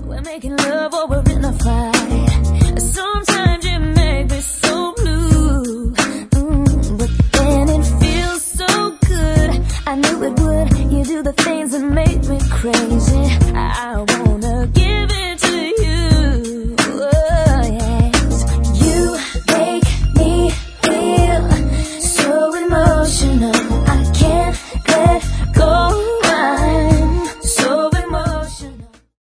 We're making love or we're in a fight. Sometimes you